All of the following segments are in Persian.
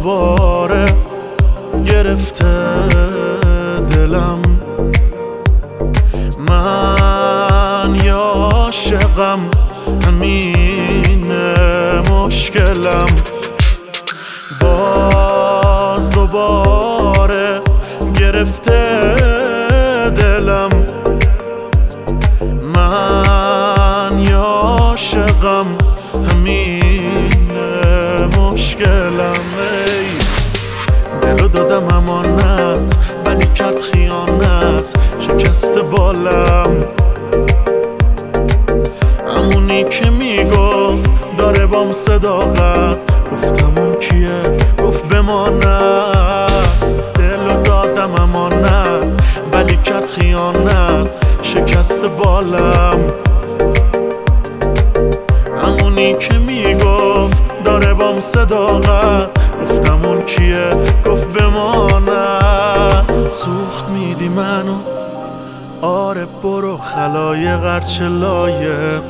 دوباره گرفته دلم، من یا عاشقم همین مشکلم. باز دوباره گرفته دلم، من یا عاشقم همین مشکلم. دلو دادم امانت ولی کرد خیانت، شکست بالم. همونی که میگفت داره بام صداقت، گفتم اون کیه؟ گفت بماند. دلو دادم امانت ولی کرد خیانت، شکست بالم. همونی که میگفت داره بام صداقت، گفتم اون کیه؟ گفت بماند. سوخت میدی منو، آره برو خلایق هرچه لایق.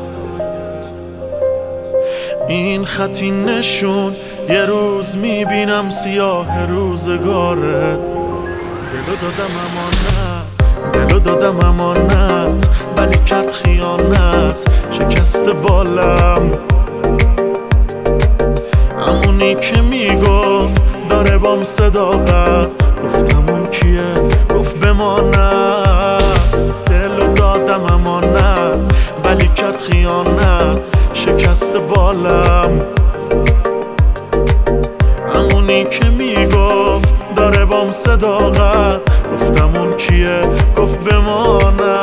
این خطی نشون یه روز میبینم سیاه روزگاره. دلو دادم امانت، دلو دادم امانت ولی کرد خیانت، شکست بالم. همونی که میگفت داره بام صداقت، گفتم اون کیه؟ گفت بماند. دلو دادم امانت ولی کرد خیانت، شکست بالم. همونی که میگفت داره بام صداقت، گفتم اون کیه؟ گفت بماند.